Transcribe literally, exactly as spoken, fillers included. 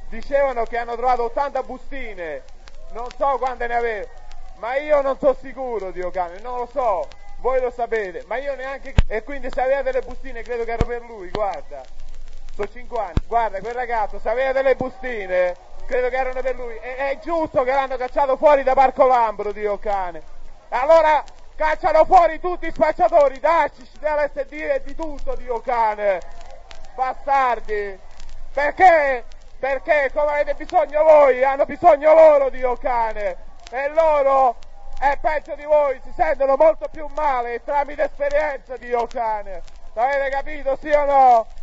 dicevano che hanno trovato ottanta bustine, non so quante ne aveva, ma io non sono sicuro, Dio cane, non lo so, voi lo sapete, ma io neanche, e quindi se aveva delle bustine credo che erano per lui, guarda, sono cinque anni, guarda quel ragazzo, se aveva delle bustine credo che erano per lui, e, è giusto che l'hanno cacciato fuori da Parco Lambro, Dio cane, allora cacciano fuori tutti i spacciatori, dacci, dell'L S D e di tutto, Dio cane, bastardi, perché? Perché come avete bisogno voi, hanno bisogno loro, Dio cane, e loro è peggio di voi, si sentono molto più male tramite esperienza, Dio cane, l'avete capito, sì o no?